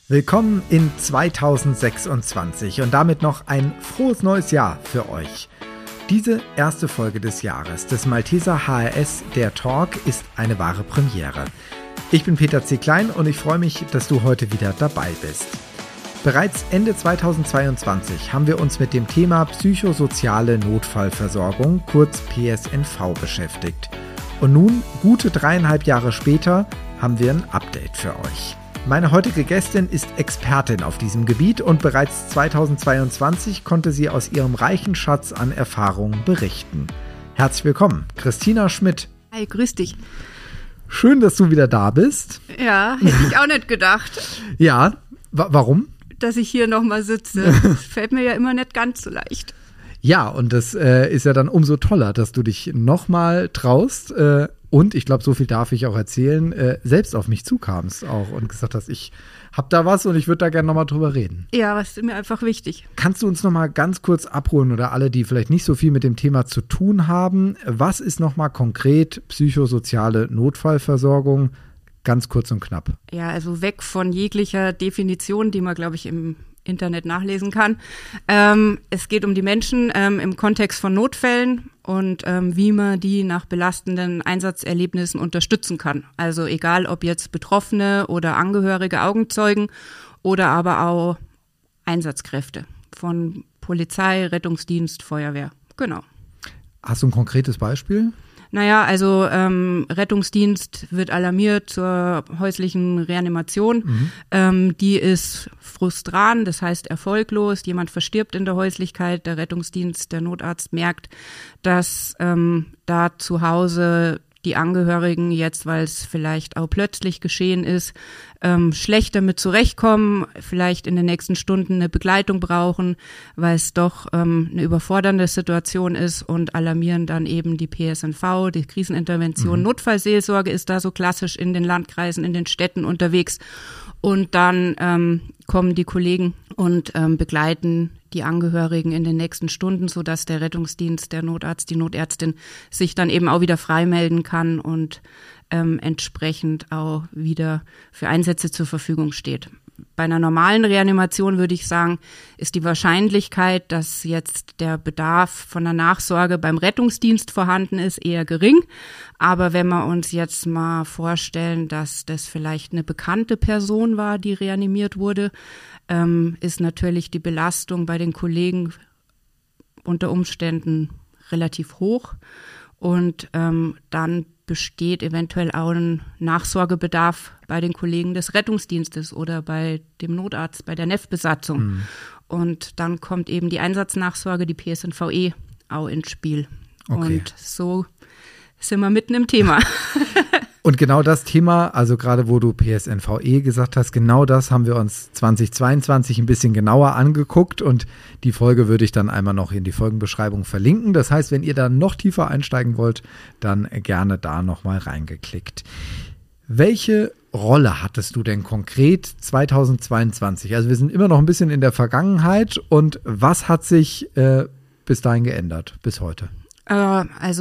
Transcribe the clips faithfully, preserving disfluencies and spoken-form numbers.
Willkommen in zweitausendsechsundzwanzig und damit noch ein frohes neues Jahr für euch. Diese erste Folge des Jahres des Malteser H R S Der Talk ist eine wahre Premiere. Ich bin Peter C. Klein und ich freue mich, dass du heute wieder dabei bist. Bereits Ende zweitausendzweiundzwanzig haben wir uns mit dem Thema psychosoziale Notfallversorgung, kurz P S N V, beschäftigt. Und nun, gute dreieinhalb Jahre später, haben wir ein Update für euch. Meine heutige Gästin ist Expertin auf diesem Gebiet und bereits zweitausendzweiundzwanzig konnte sie aus ihrem reichen Schatz an Erfahrungen berichten. Herzlich willkommen, Christina Schmidt. Hi, grüß dich. Schön, dass du wieder da bist. Ja, hätte ich auch nicht gedacht. Ja, wa- warum? Dass ich hier nochmal sitze. Das fällt mir ja immer nicht ganz so leicht. Ja, und das äh, ist ja dann umso toller, dass du dich nochmal traust äh, und, ich glaube, so viel darf ich auch erzählen, äh, selbst auf mich zukamst auch und gesagt hast, ich hab da was und ich würde da gerne nochmal drüber reden. Ja, was ist mir einfach wichtig. Kannst du uns nochmal ganz kurz abholen oder alle, die vielleicht nicht so viel mit dem Thema zu tun haben, was ist nochmal konkret psychosoziale Notfallversorgung? Ganz kurz und knapp. Ja, also weg von jeglicher Definition, die man, glaube ich, im Internet nachlesen kann. Ähm, es geht um die Menschen ähm, im Kontext von Notfällen und ähm, wie man die nach belastenden Einsatzerlebnissen unterstützen kann. Also egal, ob jetzt Betroffene oder Angehörige, Augenzeugen oder aber auch Einsatzkräfte von Polizei, Rettungsdienst, Feuerwehr. Genau. Hast du ein konkretes Beispiel? Naja, also ähm, Rettungsdienst wird alarmiert zur häuslichen Reanimation. Mhm. Ähm, die ist frustran, das heißt erfolglos. Jemand verstirbt in der Häuslichkeit. Der Rettungsdienst, der Notarzt merkt, dass ähm, da zu Hause die Angehörigen jetzt, weil es vielleicht auch plötzlich geschehen ist, ähm, schlecht damit zurechtkommen, vielleicht in den nächsten Stunden eine Begleitung brauchen, weil es doch ähm, eine überfordernde Situation ist und alarmieren dann eben die P S N V, die Krisenintervention. Mhm. Notfallseelsorge ist da so klassisch in den Landkreisen, in den Städten unterwegs und dann ähm, kommen die Kollegen und ähm, begleiten die Angehörigen in den nächsten Stunden, sodass der Rettungsdienst, der Notarzt, die Notärztin sich dann eben auch wieder freimelden kann und ähm, entsprechend auch wieder für Einsätze zur Verfügung steht. Bei einer normalen Reanimation würde ich sagen, ist die Wahrscheinlichkeit, dass jetzt der Bedarf von der Nachsorge beim Rettungsdienst vorhanden ist, eher gering. Aber wenn wir uns jetzt mal vorstellen, dass das vielleicht eine bekannte Person war, die reanimiert wurde, ähm, ist natürlich die Belastung bei den Kollegen unter Umständen relativ hoch. Und ähm, dann besteht eventuell auch ein Nachsorgebedarf bei den Kollegen des Rettungsdienstes oder bei dem Notarzt, bei der N E F-Besatzung. Mhm. Und dann kommt eben die Einsatznachsorge, die P S N V E, auch ins Spiel. Okay. Und so sind wir mitten im Thema. Und genau das Thema, also gerade wo du P S N V E gesagt hast, genau das haben wir uns zweitausendzweiundzwanzig ein bisschen genauer angeguckt und die Folge würde ich dann einmal noch in die Folgenbeschreibung verlinken. Das heißt, wenn ihr da noch tiefer einsteigen wollt, dann gerne da nochmal reingeklickt. Welche Rolle hattest du denn konkret zweitausendzweiundzwanzig? Also wir sind immer noch ein bisschen in der Vergangenheit und was hat sich äh, bis dahin geändert, bis heute? Äh, also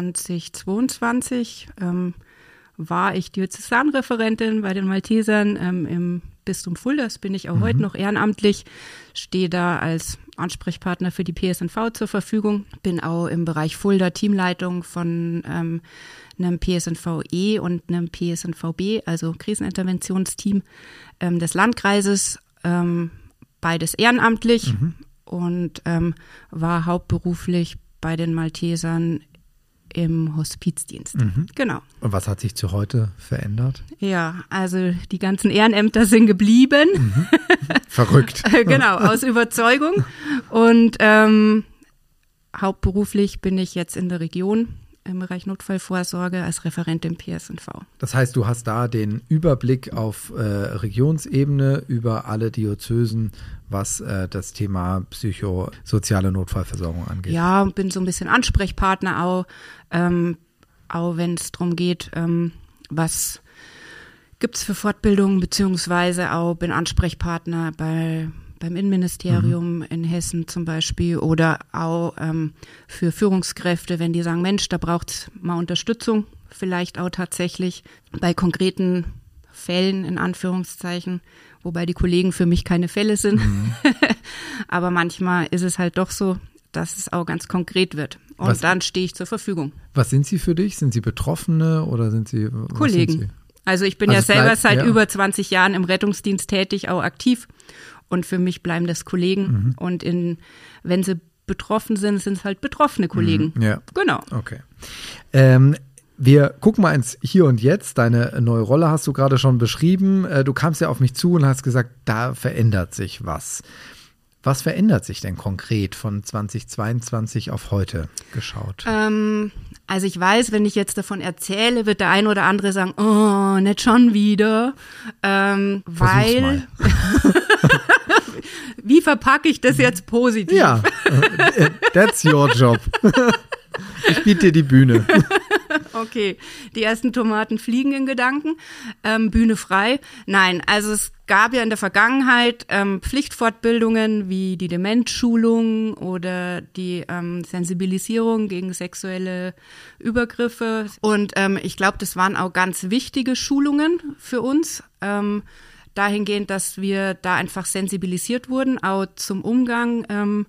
zweitausendzweiundzwanzig ähm, war ich Diözesanreferentin bei den Maltesern ähm, im Bistum Fulda. Das bin ich auch mhm. heute noch ehrenamtlich, stehe da als Ansprechpartner für die P S N V zur Verfügung, bin auch im Bereich Fulda Teamleitung von ähm, einem P S N V E und einem P S N V B, also Kriseninterventionsteam ähm, des Landkreises, ähm, beides ehrenamtlich mhm. und ähm, war hauptberuflich bei den Maltesern im Hospizdienst. Mhm. Genau. Und was hat sich zu heute verändert? Ja, also die ganzen Ehrenämter sind geblieben. Mhm. Verrückt. Genau, aus Überzeugung. Und ähm, hauptberuflich bin ich jetzt in der Region im Bereich Notfallvorsorge als Referentin P S N V. Das heißt, du hast da den Überblick auf äh, Regionsebene über alle Diözesen, was äh, das Thema psychosoziale Notfallversorgung angeht. Ja, bin so ein bisschen Ansprechpartner auch, ähm, auch wenn es darum geht, ähm, was gibt es für Fortbildungen, beziehungsweise auch bin Ansprechpartner bei beim Innenministerium mhm. in Hessen zum Beispiel oder auch ähm, für Führungskräfte, wenn die sagen, Mensch, da braucht es mal Unterstützung, vielleicht auch tatsächlich bei konkreten Fällen in Anführungszeichen wobei die Kollegen für mich keine Fälle sind. Mhm. Aber manchmal ist es halt doch so, dass es auch ganz konkret wird. Und was, dann stehe ich zur Verfügung. Was sind Sie für dich? Sind Sie Betroffene oder sind Sie Kollegen? Sind Sie? Also ich bin also ja selber bleibt, seit ja. über zwanzig Jahren im Rettungsdienst tätig, auch aktiv. Und für mich bleiben das Kollegen. Mhm. Und in, wenn sie betroffen sind, sind es halt betroffene Kollegen. Mhm. Ja. Genau. Okay. Ähm, Wir gucken mal ins Hier und Jetzt. Deine neue Rolle hast du gerade schon beschrieben. Du kamst ja auf mich zu und hast gesagt, da verändert sich was. Was verändert sich denn konkret von zweitausendzweiundzwanzig auf heute geschaut? Ähm, also ich weiß, wenn ich jetzt davon erzähle, wird der ein oder andere sagen, oh, nicht schon wieder. Ähm, weil mal. Wie verpacke ich das jetzt positiv? Ja, that's your job. Ich biete dir die Bühne. Okay, die ersten Tomaten fliegen in Gedanken. Ähm, Bühne frei. Nein, also es gab ja in der Vergangenheit ähm, Pflichtfortbildungen wie die Demenzschulung oder die ähm, Sensibilisierung gegen sexuelle Übergriffe. Und ähm, ich glaube, das waren auch ganz wichtige Schulungen für uns. Ähm, dahingehend, dass wir da einfach sensibilisiert wurden, auch zum Umgang ähm,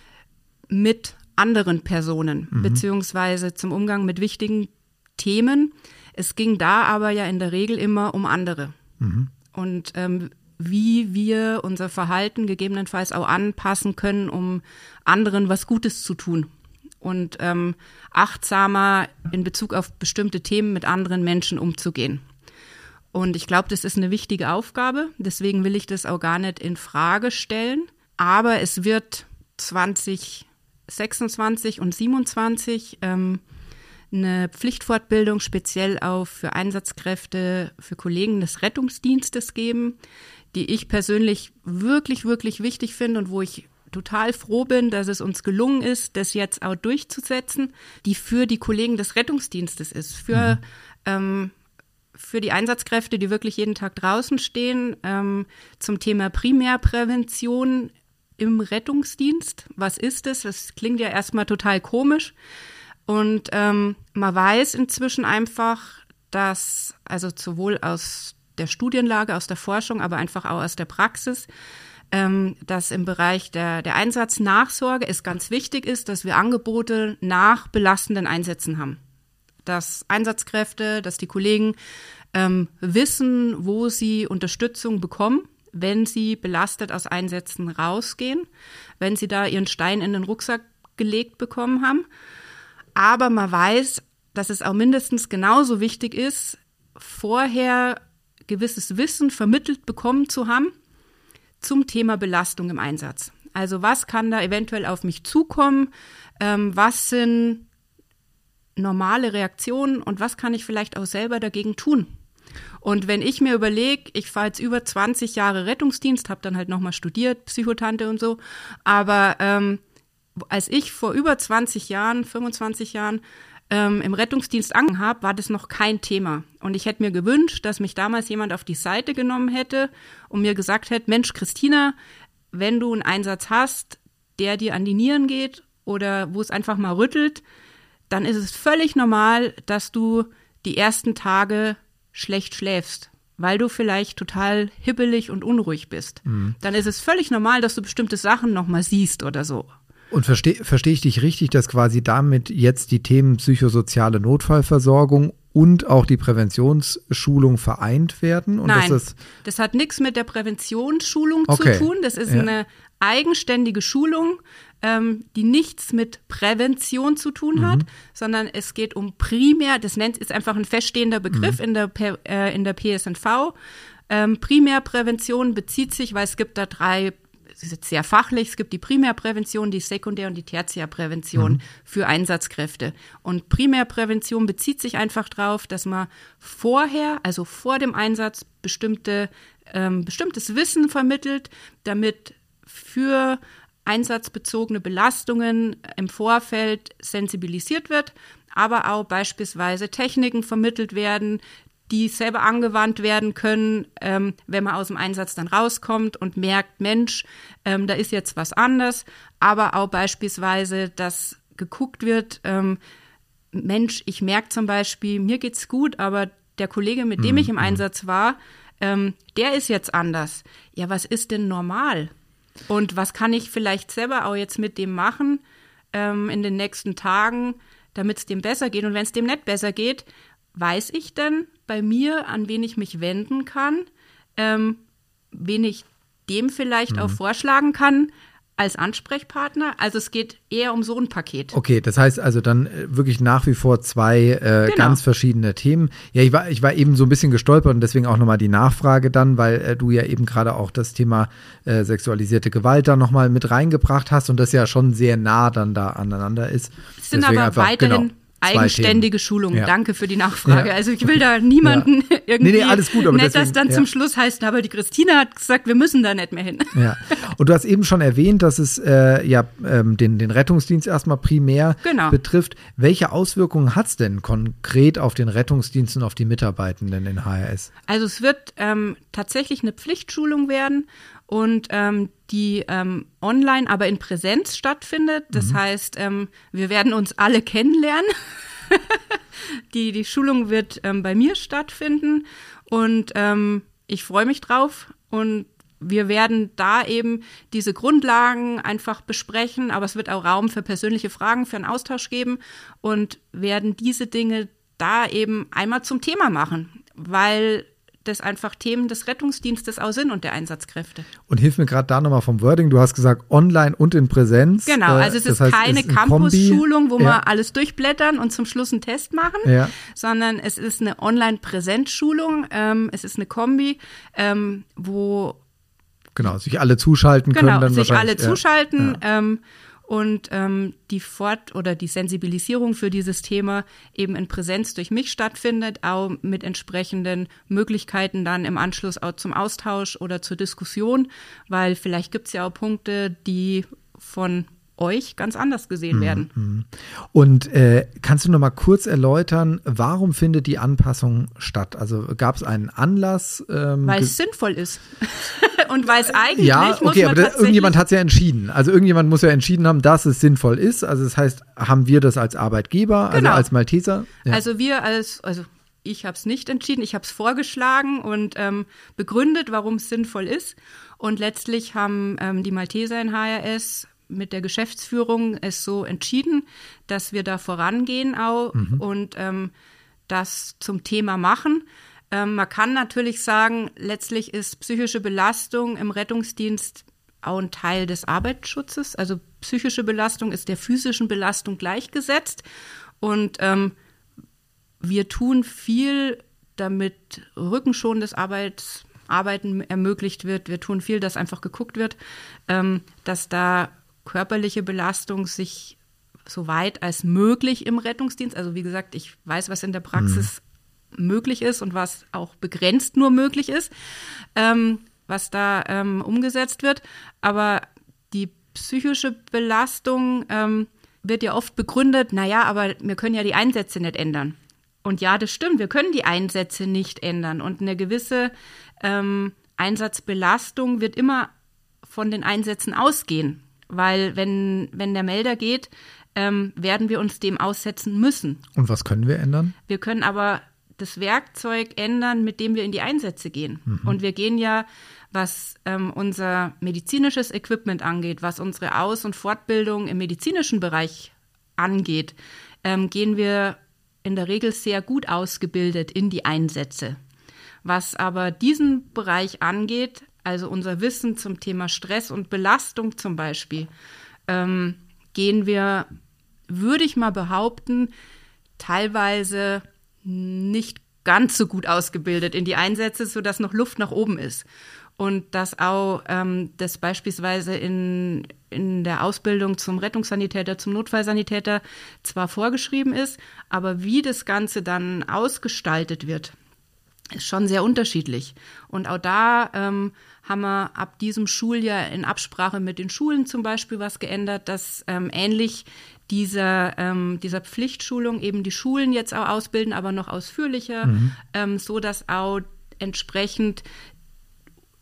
mit anderen Personen, mhm. beziehungsweise zum Umgang mit wichtigen Themen. Es ging da aber ja in der Regel immer um andere. Mhm. Und ähm, wie wir unser Verhalten gegebenenfalls auch anpassen können, um anderen was Gutes zu tun. Und ähm, achtsamer in Bezug auf bestimmte Themen mit anderen Menschen umzugehen. Und ich glaube, das ist eine wichtige Aufgabe. Deswegen will ich das auch gar nicht in Frage stellen. Aber es wird zwanzig sechsundzwanzig und siebenundzwanzig ähm, eine Pflichtfortbildung speziell auch für Einsatzkräfte, für Kollegen des Rettungsdienstes geben, die ich persönlich wirklich, wirklich wichtig finde und wo ich total froh bin, dass es uns gelungen ist, das jetzt auch durchzusetzen, die für die Kollegen des Rettungsdienstes ist, für, mhm. ähm, für die Einsatzkräfte, die wirklich jeden Tag draußen stehen, ähm, zum Thema Primärprävention im Rettungsdienst. Was ist es? Das klingt ja erstmal total komisch. Und ähm, man weiß inzwischen einfach, dass, also sowohl aus der Studienlage, aus der Forschung, aber einfach auch aus der Praxis, ähm, dass im Bereich der, der Einsatznachsorge es ganz wichtig ist, dass wir Angebote nach belastenden Einsätzen haben. Dass Einsatzkräfte, dass die Kollegen ähm, wissen, wo sie Unterstützung bekommen, wenn sie belastet aus Einsätzen rausgehen, wenn sie da ihren Stein in den Rucksack gelegt bekommen haben. Aber man weiß, dass es auch mindestens genauso wichtig ist, vorher gewisses Wissen vermittelt bekommen zu haben zum Thema Belastung im Einsatz. Also was kann da eventuell auf mich zukommen? Ähm, was sind normale Reaktionen und was kann ich vielleicht auch selber dagegen tun? Und wenn ich mir überlege, ich fahre jetzt über zwanzig Jahre Rettungsdienst, habe dann halt nochmal studiert, Psychotante und so, aber ähm, als ich vor über zwanzig Jahren, fünfundzwanzig Jahren ähm, im Rettungsdienst angefangen habe, war das noch kein Thema. Und ich hätte mir gewünscht, dass mich damals jemand auf die Seite genommen hätte und mir gesagt hätte, Mensch, Christina, wenn du einen Einsatz hast, der dir an die Nieren geht oder wo es einfach mal rüttelt, dann ist es völlig normal, dass du die ersten Tage schlecht schläfst, weil du vielleicht total hibbelig und unruhig bist. Mhm. Dann ist es völlig normal, dass du bestimmte Sachen nochmal siehst oder so. Und verstehe versteh ich dich richtig, dass quasi damit jetzt die Themen psychosoziale Notfallversorgung und auch die Präventionsschulung vereint werden? Und Nein, dass das, das hat nichts mit der Präventionsschulung okay. zu tun. Das ist ja. eine eigenständige Schulung, ähm, die nichts mit Prävention zu tun mhm. hat, sondern es geht um primär, das nennt, ist einfach ein feststehender Begriff mhm. in der, äh, in der P S N V. Ähm, Primärprävention bezieht sich, weil es gibt da drei, es ist jetzt sehr fachlich, es gibt die Primärprävention, die Sekundär- und die Tertiärprävention mhm. für Einsatzkräfte. Und Primärprävention bezieht sich einfach darauf, dass man vorher, also vor dem Einsatz, bestimmte, ähm, bestimmtes Wissen vermittelt, damit für einsatzbezogene Belastungen im Vorfeld sensibilisiert wird, aber auch beispielsweise Techniken vermittelt werden, die selber angewandt werden können, ähm, wenn man aus dem Einsatz dann rauskommt und merkt, Mensch, ähm, da ist jetzt was anders, aber auch beispielsweise, dass geguckt wird, ähm, Mensch, ich merke zum Beispiel, mir geht's gut, aber der Kollege, mit dem ich im Einsatz war, ähm, der ist jetzt anders. Ja, was ist denn normal? Und was kann ich vielleicht selber auch jetzt mit dem machen ähm, in den nächsten Tagen, damit es dem besser geht? Und wenn es dem nicht besser geht, weiß ich denn bei mir, an wen ich mich wenden kann, ähm, wen ich dem vielleicht mhm. auch vorschlagen kann als Ansprechpartner. Also es geht eher um so ein Paket. Okay, das heißt also dann wirklich nach wie vor zwei äh, genau. ganz verschiedene Themen. Ja, ich war, ich war eben so ein bisschen gestolpert und deswegen auch nochmal die Nachfrage dann, weil äh, du ja eben gerade auch das Thema äh, sexualisierte Gewalt da nochmal mit reingebracht hast und das ja schon sehr nah dann da aneinander ist. Es sind deswegen aber einfach, weiterhin genau, eigenständige Schulungen. Ja. Danke für die Nachfrage. Ja. Also ich will da niemanden ja. irgendwie nee, nee, alles gut, aber nicht, deswegen, das dann ja. zum Schluss heißt, aber die Christina hat gesagt, wir müssen da nicht mehr hin. Ja. Und du hast eben schon erwähnt, dass es äh, ja ähm, den, den Rettungsdienst erstmal primär genau. betrifft. Welche Auswirkungen hat es denn konkret auf den Rettungsdienst und auf die Mitarbeitenden in H R S? Also es wird ähm, tatsächlich eine Pflichtschulung werden und ähm, die ähm, online, aber in Präsenz stattfindet. Das mhm. heißt, ähm, wir werden uns alle kennenlernen. die, die Schulung wird ähm, bei mir stattfinden und ähm, ich freue mich drauf und wir werden da eben diese Grundlagen einfach besprechen, aber es wird auch Raum für persönliche Fragen, für einen Austausch geben und werden diese Dinge da eben einmal zum Thema machen, weil das einfach Themen des Rettungsdienstes auch sind und der Einsatzkräfte. Und hilf mir gerade da nochmal vom Wording, du hast gesagt online und in Präsenz. Genau, also es ist heißt, keine es ist Campus-Schulung, wo ja. wir alles durchblättern und zum Schluss einen Test machen, ja. sondern es ist eine Online-Präsenzschulung, ähm, es ist eine Kombi, ähm, wo Genau, sich alle zuschalten genau, können. Dann sich alle ja. zuschalten ja. ähm, und ähm, die Fort- oder die Sensibilisierung für dieses Thema eben in Präsenz durch mich stattfindet, auch mit entsprechenden Möglichkeiten dann im Anschluss auch zum Austausch oder zur Diskussion, weil vielleicht gibt es ja auch Punkte, die von euch ganz anders gesehen werden. Und äh, kannst du noch mal kurz erläutern, warum findet die Anpassung statt? Also gab es einen Anlass? Ähm, weil es sinnvoll ist. Und weil es eigentlich ja, muss okay, man aber da, irgendjemand hat es ja entschieden. Also irgendjemand muss ja entschieden haben, dass es sinnvoll ist. Also das heißt, haben wir das als Arbeitgeber, also genau. als Malteser? Ja. Also wir als, also ich habe es nicht entschieden, ich habe es vorgeschlagen und ähm, begründet, warum es sinnvoll ist. Und letztlich haben ähm, die Malteser in H R S mit der Geschäftsführung es so entschieden, dass wir da vorangehen auch mhm. und ähm, das zum Thema machen. Ähm, man kann natürlich sagen, letztlich ist psychische Belastung im Rettungsdienst auch ein Teil des Arbeitsschutzes. Also psychische Belastung ist der physischen Belastung gleichgesetzt und ähm, wir tun viel, damit rückenschonendes Arbeits, Arbeiten ermöglicht wird. Wir tun viel, dass einfach geguckt wird, ähm, dass da körperliche Belastung sich so weit als möglich im Rettungsdienst, also wie gesagt, ich weiß, was in der Praxis mhm. möglich ist und was auch begrenzt nur möglich ist, ähm, was da ähm, umgesetzt wird, aber die psychische Belastung ähm, wird ja oft begründet, naja, aber wir können ja die Einsätze nicht ändern. Und ja, das stimmt, wir können die Einsätze nicht ändern und eine gewisse ähm, Einsatzbelastung wird immer von den Einsätzen ausgehen. Weil wenn, wenn der Melder geht, ähm, werden wir uns dem aussetzen müssen. Und was können wir ändern? Wir können aber das Werkzeug ändern, mit dem wir in die Einsätze gehen. Mhm. Und wir gehen ja, was ähm, unser medizinisches Equipment angeht, was unsere Aus- und Fortbildung im medizinischen Bereich angeht, ähm, gehen wir in der Regel sehr gut ausgebildet in die Einsätze. Was aber diesen Bereich angeht, also unser Wissen zum Thema Stress und Belastung zum Beispiel, ähm, gehen wir, würde ich mal behaupten, teilweise nicht ganz so gut ausgebildet in die Einsätze, sodass noch Luft nach oben ist. Und dass auch ähm, das beispielsweise in, in der Ausbildung zum Rettungssanitäter, zum Notfallsanitäter zwar vorgeschrieben ist, aber wie das Ganze dann ausgestaltet wird, ist schon sehr unterschiedlich. Und auch da ähm, haben wir ab diesem Schuljahr in Absprache mit den Schulen zum Beispiel was geändert, dass ähm, ähnlich dieser, ähm, dieser Pflichtschulung eben die Schulen jetzt auch ausbilden, aber noch ausführlicher, mhm. ähm, so dass auch entsprechend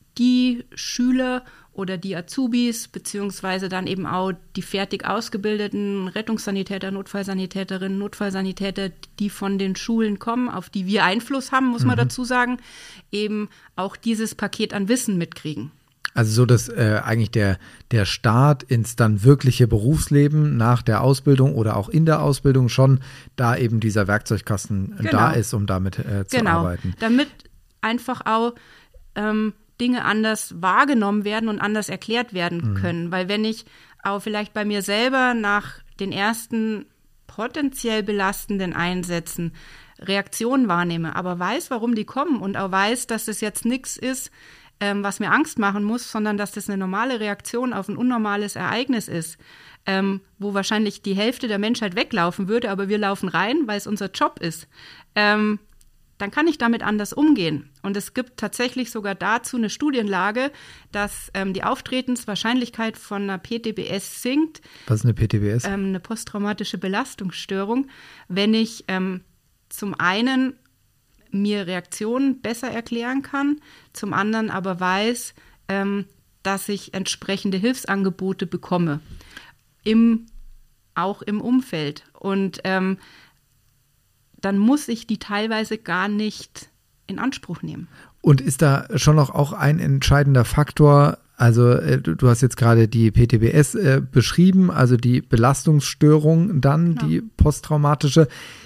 die Schüler oder die Azubis, beziehungsweise dann eben auch die fertig ausgebildeten Rettungssanitäter, Notfallsanitäterinnen, Notfallsanitäter, die von den Schulen kommen, auf die wir Einfluss haben, muss man mhm. dazu sagen, eben auch dieses Paket an Wissen mitkriegen. Also so, dass äh, eigentlich der, der Start ins dann wirkliche Berufsleben nach der Ausbildung oder auch in der Ausbildung schon da eben dieser Werkzeugkasten genau. da ist, um damit äh, zu genau. arbeiten. Damit einfach auch ähm, Dinge anders wahrgenommen werden und anders erklärt werden mhm. können. Weil wenn ich auch vielleicht bei mir selber nach den ersten potenziell belastenden Einsätzen Reaktionen wahrnehme, aber weiß, warum die kommen und auch weiß, dass das jetzt nichts ist, ähm, was mir Angst machen muss, sondern dass das eine normale Reaktion auf ein unnormales Ereignis ist, ähm, wo wahrscheinlich die Hälfte der Menschheit weglaufen würde, aber wir laufen rein, weil es unser Job ist. Ähm, dann kann ich damit anders umgehen. Und es gibt tatsächlich sogar dazu eine Studienlage, dass ähm, die Auftretenswahrscheinlichkeit von einer P T B S sinkt. Was ist eine P T B S? Ähm, eine posttraumatische Belastungsstörung, wenn ich ähm, zum einen mir Reaktionen besser erklären kann, zum anderen aber weiß, ähm, dass ich entsprechende Hilfsangebote bekomme, im, auch im Umfeld. Und ähm, dann muss ich die teilweise gar nicht in Anspruch nehmen. Und ist da schon noch auch ein entscheidender Faktor, also äh, du, du hast jetzt gerade die P T B S äh, beschrieben, also die Belastungsstörung dann, genau. die posttraumatische.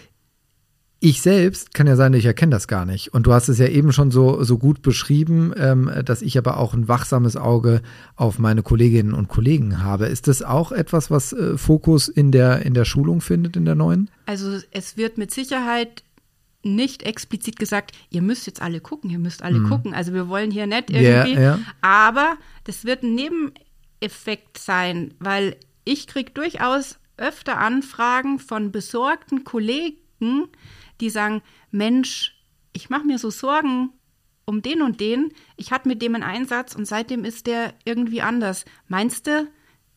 Ich selbst kann ja sein, ich erkenne das gar nicht. Und du hast es ja eben schon so, so gut beschrieben, ähm, dass ich aber auch ein wachsames Auge auf meine Kolleginnen und Kollegen habe. Ist das auch etwas, was äh, Fokus in der, in der Schulung findet, in der neuen? Also es wird mit Sicherheit nicht explizit gesagt, ihr müsst jetzt alle gucken, ihr müsst alle mhm. gucken. Also wir wollen hier nicht irgendwie, yeah, yeah. aber das wird ein Nebeneffekt sein, weil ich kriege durchaus öfter Anfragen von besorgten Kollegen, die sagen, Mensch, ich mache mir so Sorgen um den und den. Ich hatte mit dem einen Einsatz und seitdem ist der irgendwie anders. Meinst du,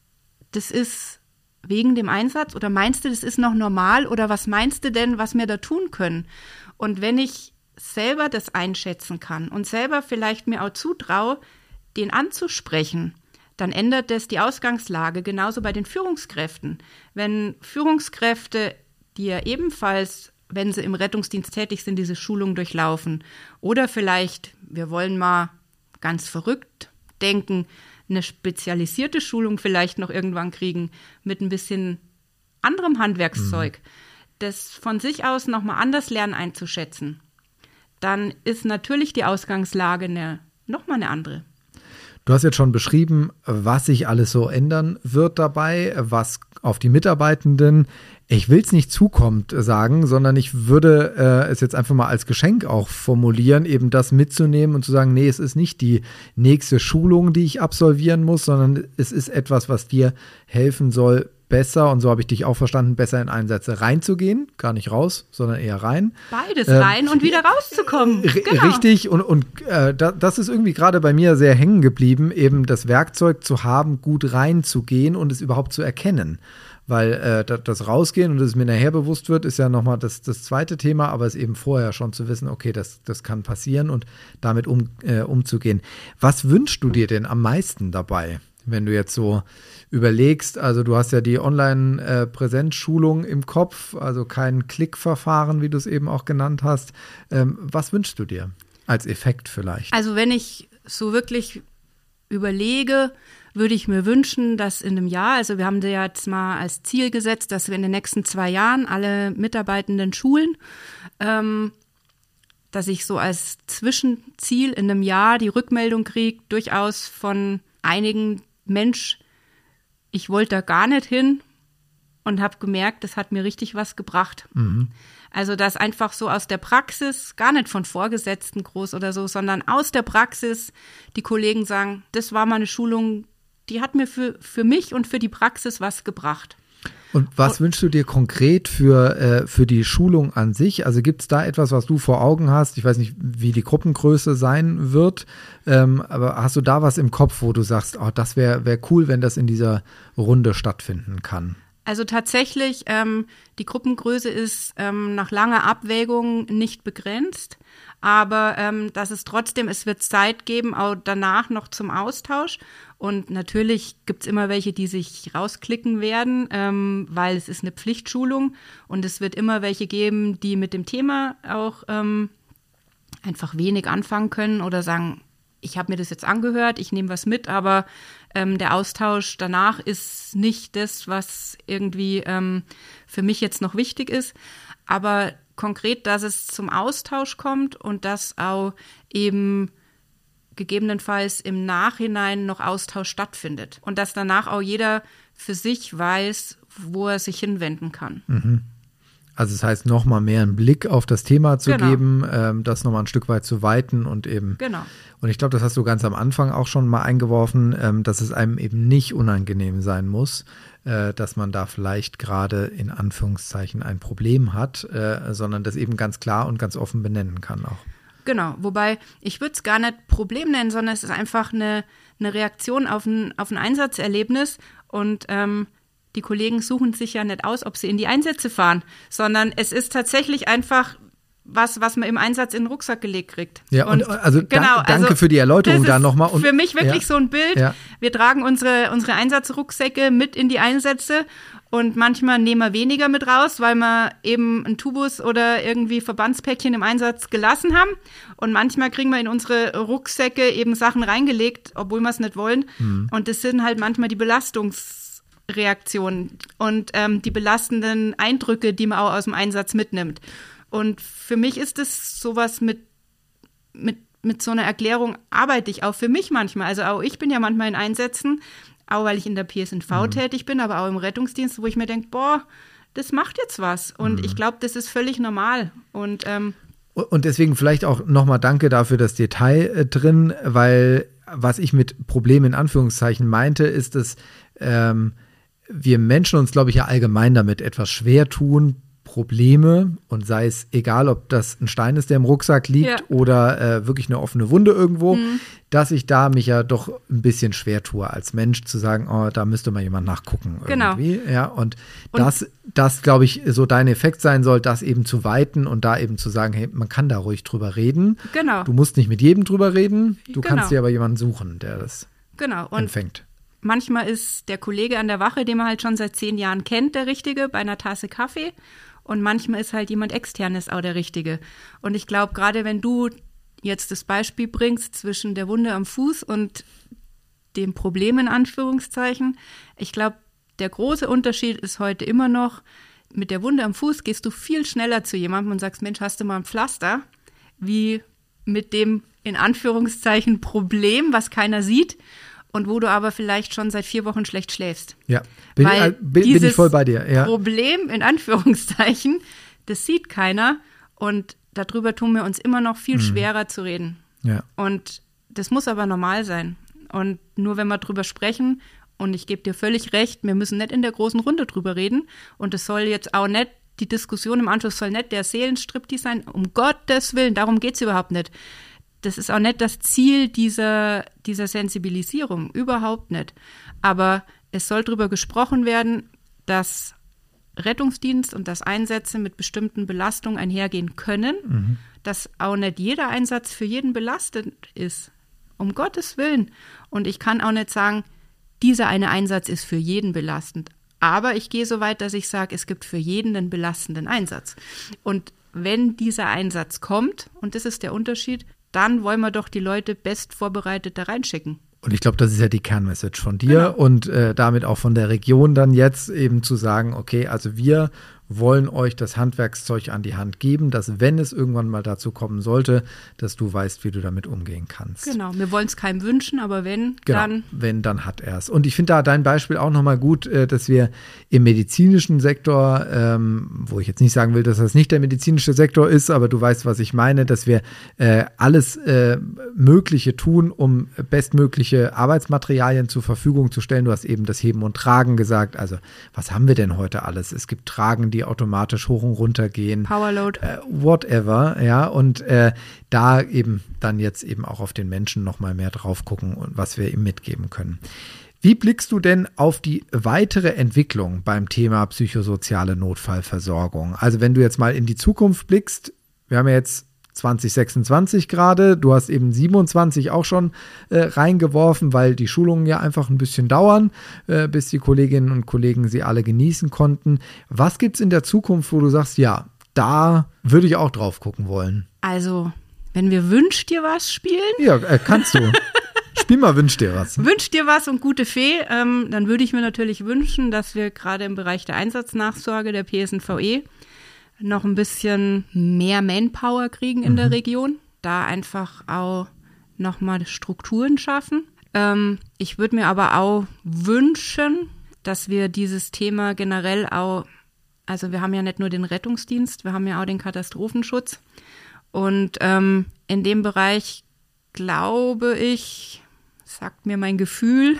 das ist wegen dem Einsatz oder meinst du, das ist noch normal oder was meinst du denn, was wir da tun können? Und wenn ich selber das einschätzen kann und selber vielleicht mir auch zutraue, den anzusprechen, dann ändert das die Ausgangslage, genauso bei den Führungskräften. Wenn Führungskräfte, die ja ebenfalls, wenn sie im Rettungsdienst tätig sind, diese Schulung durchlaufen. Oder vielleicht, wir wollen mal ganz verrückt denken, eine spezialisierte Schulung vielleicht noch irgendwann kriegen mit ein bisschen anderem Handwerkszeug, mhm. das von sich aus nochmal anders lernen einzuschätzen. Dann ist natürlich die Ausgangslage eine, nochmal eine andere. Du hast jetzt schon beschrieben, was sich alles so ändern wird dabei, was auf die Mitarbeitenden, ich will es nicht zukommt sagen, sondern ich würde äh, es jetzt einfach mal als Geschenk auch formulieren, eben das mitzunehmen und zu sagen, nee, es ist nicht die nächste Schulung, die ich absolvieren muss, sondern es ist etwas, was dir helfen soll, besser, und so habe ich dich auch verstanden, besser in Einsätze reinzugehen, gar nicht raus, sondern eher rein. Beides ähm, rein und wieder rauszukommen. R- genau. Richtig, und, und äh, da, das ist irgendwie gerade bei mir sehr hängen geblieben, eben das Werkzeug zu haben, gut reinzugehen und es überhaupt zu erkennen. Weil äh, das, das Rausgehen und dass es mir nachher bewusst wird, ist ja nochmal das, das zweite Thema, aber es eben vorher schon zu wissen, okay, das, das kann passieren und damit um, äh, umzugehen. Was wünschst du dir denn am meisten dabei, wenn du jetzt so überlegst? Also du hast ja die Online-Präsenzschulung im Kopf, also kein Klickverfahren, wie du es eben auch genannt hast. Ähm, was wünschst du dir als Effekt vielleicht? Also wenn ich so wirklich überlege, würde ich mir wünschen, dass in einem Jahr, also wir haben da jetzt mal als Ziel gesetzt, dass wir in den nächsten zwei Jahren alle Mitarbeitenden schulen, ähm, dass ich so als Zwischenziel in einem Jahr die Rückmeldung kriege, durchaus von einigen, Mensch, ich wollte da gar nicht hin und habe gemerkt, das hat mir richtig was gebracht. Mhm. Also dass einfach so aus der Praxis, gar nicht von Vorgesetzten groß oder so, sondern aus der Praxis die Kollegen sagen, das war mal eine Schulung, die hat mir für, für mich und für die Praxis was gebracht. Und was wünschst du dir konkret für, äh, für die Schulung an sich? Also gibt es da etwas, was du vor Augen hast? Ich weiß nicht, wie die Gruppengröße sein wird, ähm, aber hast du da was im Kopf, wo du sagst, oh, das wäre wär cool, wenn das in dieser Runde stattfinden kann? Also tatsächlich, ähm, die Gruppengröße ist ähm, nach langer Abwägung nicht begrenzt, aber ähm, dass es trotzdem, es wird Zeit geben, auch danach noch zum Austausch. Und natürlich gibt's immer welche, die sich rausklicken werden, ähm, weil es ist eine Pflichtschulung und es wird immer welche geben, die mit dem Thema auch ähm, einfach wenig anfangen können oder sagen, ich habe mir das jetzt angehört, ich nehme was mit, aber ähm, der Austausch danach ist nicht das, was irgendwie ähm, für mich jetzt noch wichtig ist. Aber konkret, dass es zum Austausch kommt und dass auch eben gegebenenfalls im Nachhinein noch Austausch stattfindet. Und dass danach auch jeder für sich weiß, wo er sich hinwenden kann. Mhm. Also das heißt, nochmal mehr einen Blick auf das Thema zu genau. geben, ähm, das nochmal ein Stück weit zu weiten und eben, genau. und ich glaube, das hast du ganz am Anfang auch schon mal eingeworfen, ähm, dass es einem eben nicht unangenehm sein muss, äh, dass man da vielleicht gerade in Anführungszeichen ein Problem hat, äh, sondern das eben ganz klar und ganz offen benennen kann auch. Genau, wobei ich würde es gar nicht Problem nennen, sondern es ist einfach eine, eine Reaktion auf ein, auf ein Einsatzerlebnis und ähm, die Kollegen suchen sich ja nicht aus, ob sie in die Einsätze fahren, sondern es ist tatsächlich einfach was, was man im Einsatz in den Rucksack gelegt kriegt. Ja, und, und also genau, danke also für die Erläuterung da nochmal. Für mich wirklich ja, so ein Bild. Ja. Wir tragen unsere, unsere Einsatzrucksäcke mit in die Einsätze und manchmal nehmen wir weniger mit raus, weil wir eben einen Tubus oder irgendwie Verbandspäckchen im Einsatz gelassen haben. Und manchmal kriegen wir in unsere Rucksäcke eben Sachen reingelegt, obwohl wir es nicht wollen. Mhm. Und das sind halt manchmal die Belastungs- Reaktionen und ähm, die belastenden Eindrücke, die man auch aus dem Einsatz mitnimmt. Und für mich ist es sowas mit, mit, mit so einer Erklärung arbeite ich auch für mich manchmal. Also auch ich bin ja manchmal in Einsätzen, auch weil ich in der P S N V mhm. tätig bin, aber auch im Rettungsdienst, wo ich mir denke, boah, das macht jetzt was. Und mhm. ich glaube, das ist völlig normal. Und ähm, Und deswegen vielleicht auch nochmal danke dafür das Detail äh, drin, weil was ich mit Problem in Anführungszeichen meinte, ist, dass ähm, wir Menschen uns, glaube ich, ja allgemein damit etwas schwer tun, Probleme, und sei es egal, ob das ein Stein ist, der im Rucksack liegt ja. oder äh, wirklich eine offene Wunde irgendwo, mhm. dass ich da mich ja doch ein bisschen schwer tue als Mensch zu sagen, oh, da müsste mal jemand nachgucken irgendwie. Genau. Ja, und, und das, das glaube ich, so dein Effekt sein soll, das eben zu weiten und da eben zu sagen, hey, man kann da ruhig drüber reden. Genau. Du musst nicht mit jedem drüber reden, du genau. kannst dir aber jemanden suchen, der das genau. und empfängt. Manchmal ist der Kollege an der Wache, den man halt schon seit zehn Jahren kennt, der Richtige, bei einer Tasse Kaffee. Und manchmal ist halt jemand Externes auch der Richtige. Und ich glaube, gerade wenn du jetzt das Beispiel bringst zwischen der Wunde am Fuß und dem Problem in Anführungszeichen, ich glaube, der große Unterschied ist heute immer noch, mit der Wunde am Fuß gehst du viel schneller zu jemandem und sagst, Mensch, hast du mal ein Pflaster? Wie mit dem in Anführungszeichen Problem, was keiner sieht. Und wo du aber vielleicht schon seit vier Wochen schlecht schläfst. Ja, bin, Weil äh, bin, bin ich voll bei dir. Ja. Problem, in Anführungszeichen, das sieht keiner. Und darüber tun wir uns immer noch viel mhm. schwerer zu reden. Ja. Und das muss aber normal sein. Und nur wenn wir drüber sprechen, und ich gebe dir völlig recht, wir müssen nicht in der großen Runde drüber reden. Und es soll jetzt auch nicht, die Diskussion im Anschluss soll nicht der Seelenstriptease sein. Um Gottes Willen, darum geht es überhaupt nicht. Das ist auch nicht das Ziel dieser, dieser Sensibilisierung, überhaupt nicht. Aber es soll darüber gesprochen werden, dass Rettungsdienst und dass Einsätze mit bestimmten Belastungen einhergehen können, mhm. dass auch nicht jeder Einsatz für jeden belastend ist. Um Gottes Willen. Und ich kann auch nicht sagen, dieser eine Einsatz ist für jeden belastend. Aber ich gehe so weit, dass ich sage, es gibt für jeden einen belastenden Einsatz. Und wenn dieser Einsatz kommt, und das ist der Unterschied, dann wollen wir doch die Leute best vorbereitet da reinschicken. Und ich glaube, das ist ja die Kernmessage von dir genau. und äh, damit auch von der Region dann jetzt eben zu sagen, okay, also wir wollen euch das Handwerkszeug an die Hand geben, dass wenn es irgendwann mal dazu kommen sollte, dass du weißt, wie du damit umgehen kannst. Genau, wir wollen es keinem wünschen, aber wenn, genau, dann. Wenn, dann hat er es. Und ich finde da dein Beispiel auch nochmal gut, dass wir im medizinischen Sektor, ähm, wo ich jetzt nicht sagen will, dass das nicht der medizinische Sektor ist, aber du weißt, was ich meine, dass wir äh, alles äh, Mögliche tun, um bestmögliche Arbeitsmaterialien zur Verfügung zu stellen. Du hast eben das Heben und Tragen gesagt. Also was haben wir denn heute alles? Es gibt Tragen, die die automatisch hoch und runter gehen. Powerload. Äh, whatever, ja, und äh, da eben dann jetzt eben auch auf den Menschen noch mal mehr drauf gucken und was wir ihm mitgeben können. Wie blickst du denn auf die weitere Entwicklung beim Thema psychosoziale Notfallversorgung? Also wenn du jetzt mal in die Zukunft blickst, wir haben ja jetzt zwanzig sechsundzwanzig gerade, du hast eben siebenundzwanzig auch schon äh, reingeworfen, weil die Schulungen ja einfach ein bisschen dauern, äh, bis die Kolleginnen und Kollegen sie alle genießen konnten. Was gibt's in der Zukunft, wo du sagst, ja, da würde ich auch drauf gucken wollen? Also, wenn wir Wünsch dir was spielen? Ja, äh, kannst du. Spiel mal Wünsch dir was. Wünsch dir was und gute Fee, ähm, dann würde ich mir natürlich wünschen, dass wir gerade im Bereich der Einsatznachsorge der P S N V E noch ein bisschen mehr Manpower kriegen in mhm. der Region, da einfach auch nochmal Strukturen schaffen. Ähm, ich würde mir aber auch wünschen, dass wir dieses Thema generell auch, also wir haben ja nicht nur den Rettungsdienst, wir haben ja auch den Katastrophenschutz und ähm, in dem Bereich glaube ich, sagt mir mein Gefühl,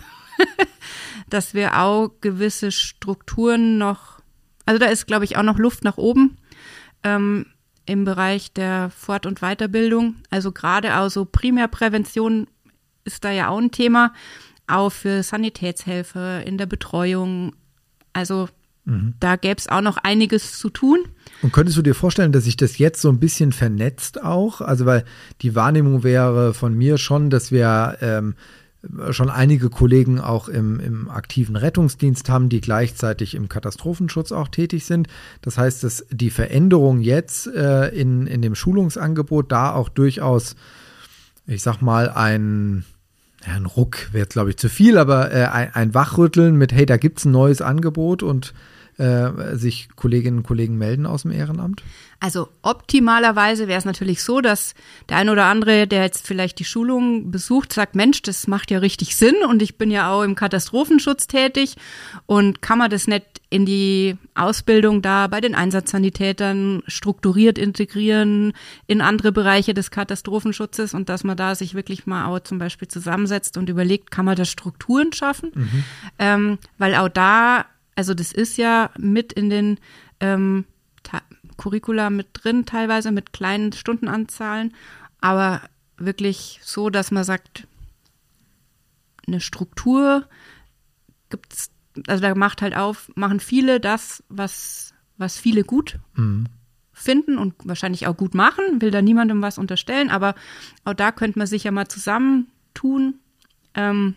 dass wir auch gewisse Strukturen noch, also da ist glaube ich auch noch Luft nach oben, Ähm, im Bereich der Fort- und Weiterbildung. Also gerade auch so Primärprävention ist da ja auch ein Thema, auch für Sanitätshelfer in der Betreuung. Also mhm. da gäbe es auch noch einiges zu tun. Und könntest du dir vorstellen, dass sich das jetzt so ein bisschen vernetzt auch? Also weil die Wahrnehmung wäre von mir schon, dass wir ähm, schon einige Kollegen auch im, im aktiven Rettungsdienst haben, die gleichzeitig im Katastrophenschutz auch tätig sind. Das heißt, dass die Veränderung jetzt äh, in, in dem Schulungsangebot da auch durchaus, ich sag mal, ein, ja, ein Ruck wäre jetzt, glaube ich, zu viel, aber äh, ein, ein Wachrütteln mit, hey, da gibt's ein neues Angebot und äh, sich Kolleginnen und Kollegen melden aus dem Ehrenamt? Also optimalerweise wäre es natürlich so, dass der ein oder andere, der jetzt vielleicht die Schulung besucht, sagt, Mensch, das macht ja richtig Sinn und ich bin ja auch im Katastrophenschutz tätig und kann man das nicht in die Ausbildung da bei den Einsatzsanitätern strukturiert integrieren in andere Bereiche des Katastrophenschutzes und dass man da sich wirklich mal auch zum Beispiel zusammensetzt und überlegt, kann man da Strukturen schaffen? Mhm. Ähm, weil auch da, also das ist ja mit in den ähm, ta- Curricula mit drin, teilweise mit kleinen Stundenanzahlen, aber wirklich so, dass man sagt, eine Struktur gibt's, also da macht halt auf, machen viele das, was, was viele gut mhm. finden und wahrscheinlich auch gut machen, will da niemandem was unterstellen, aber auch da könnte man sich ja mal zusammentun. Ähm,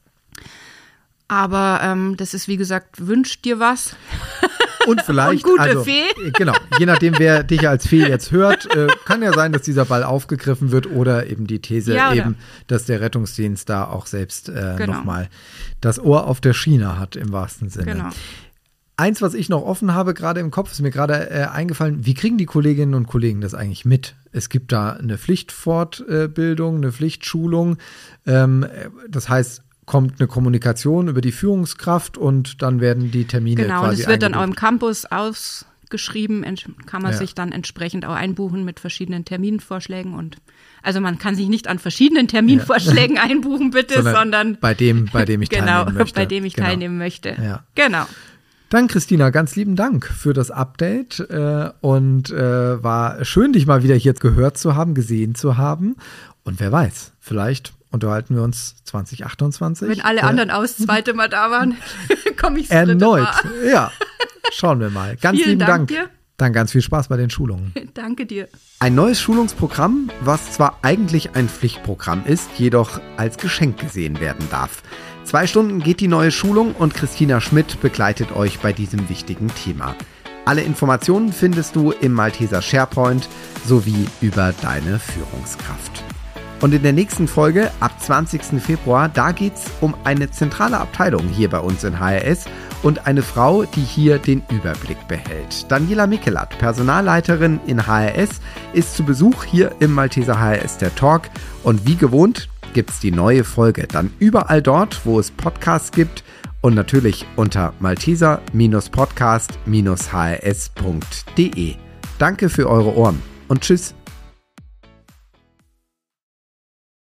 aber ähm, das ist, wie gesagt, wünscht dir was. Und vielleicht, und gute also, Fee. Genau, je nachdem, wer dich als Fee jetzt hört, äh, kann ja sein, dass dieser Ball aufgegriffen wird oder eben die These ja, eben, dass der Rettungsdienst da auch selbst äh, genau. nochmal das Ohr auf der Schiene hat, im wahrsten Sinne. Genau. Eins, was ich noch offen habe, gerade im Kopf, ist mir gerade äh, eingefallen, wie kriegen die Kolleginnen und Kollegen das eigentlich mit? Es gibt da eine Pflichtfortbildung, eine Pflichtschulung, ähm, das heißt, kommt eine Kommunikation über die Führungskraft und dann werden die Termine genau, quasi und es wird eingebucht. dann auch im Campus ausgeschrieben, kann man ja. sich dann entsprechend auch einbuchen mit verschiedenen Terminvorschlägen und also man kann sich nicht an verschiedenen Terminvorschlägen ja. einbuchen, bitte, sondern, sondern bei dem, bei dem ich genau, teilnehmen möchte. bei dem ich genau. teilnehmen möchte. Ja. Genau. Dann, Christina, ganz lieben Dank für das Update äh, und äh, war schön, dich mal wieder hier gehört zu haben, gesehen zu haben und wer weiß, vielleicht unterhalten wir uns zwanzig achtundzwanzig. Wenn alle äh, anderen auch das zweite Mal da waren, komme ich das erneut. dritte Mal. Ja, schauen wir mal. Ganz Vielen lieben Dank. Dank. Dir. Dann ganz viel Spaß bei den Schulungen. Danke dir. Ein neues Schulungsprogramm, was zwar eigentlich ein Pflichtprogramm ist, jedoch als Geschenk gesehen werden darf. Zwei Stunden geht die neue Schulung und Christina Schmidt begleitet euch bei diesem wichtigen Thema. Alle Informationen findest du im Malteser SharePoint sowie über deine Führungskraft. Und in der nächsten Folge, ab zwanzigsten Februar, da geht's um eine zentrale Abteilung hier bei uns in H R S und eine Frau, die hier den Überblick behält. Daniela Mikkelat, Personalleiterin in H R S, ist zu Besuch hier im Malteser H R S der Talk. Und wie gewohnt gibt's die neue Folge dann überall dort, wo es Podcasts gibt und natürlich unter malteser Podcast H R S punkt de. Danke für eure Ohren und tschüss.